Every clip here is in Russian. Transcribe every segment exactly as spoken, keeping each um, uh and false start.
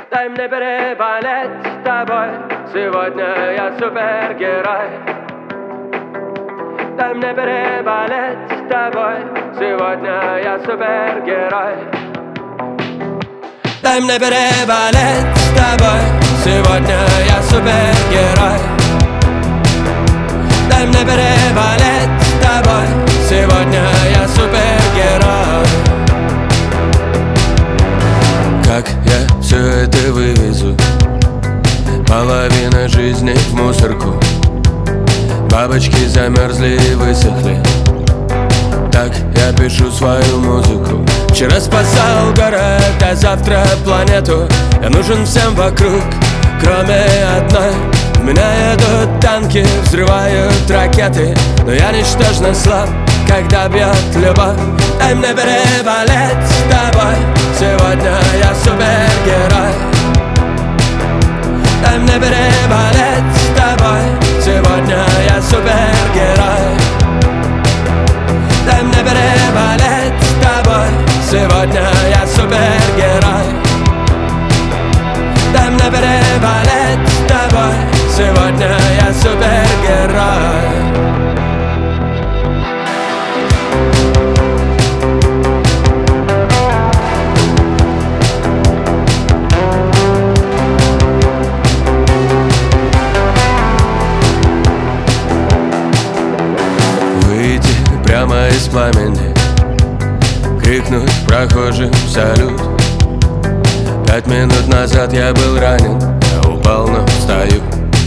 Дай мне переболеть с тобой. Сегодня я супергерой. Дай мне переболеть с тобой. Сегодня я супергерой. Дай мне переболеть с тобой. Сегодня я супергерой. Дай мне переболеть с тобой. Сегодня я супергерой. Как я все это вывезу? Половина жизни в мусорку. Бабочки замерзли и высохли. Так я пишу свою музыку. Вчера спасал город, а завтра планету. Я нужен всем вокруг, кроме одной. В меня едут танки, взрывают ракеты. Но я ничтожно слаб, когда бьет любовь. Дай мне переболеть с тобой. Сегодня я супергерой. Дай мне переболеть с тобой. Сегодня я супергерой. Дай мне переболеть с тобой. Сегодня я супергерой. Дай мне переболеть с тобой. Сегодня я супергерой. Прямо из пламени, крикнуть прохожим салют. Пять минут назад я был ранен, я упал, но встаю.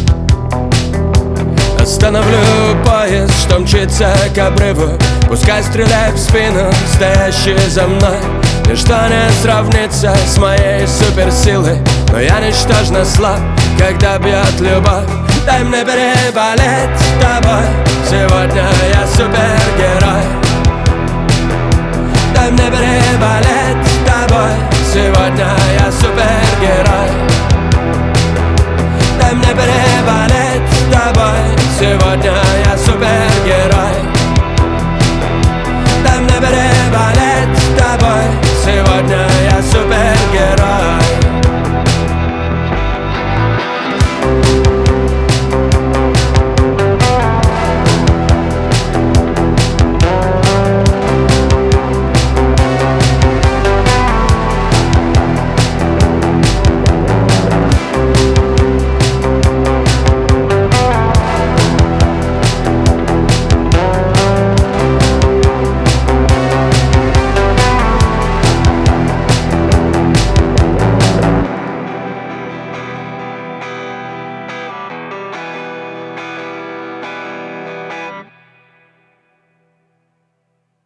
Остановлю поезд, что мчится к обрыву. Пускай стреляет в спину, стоящий за мной. Ничто не сравнится с моей суперсилой. Но я ничтожно слаб, когда бьет любовь. Дай мне переболеть с тобой. Сегодня я супергерой. Дай мне переболеть с тобой. Сегодня я супергерой. Дай мне переболеть с тобой. Сегодня я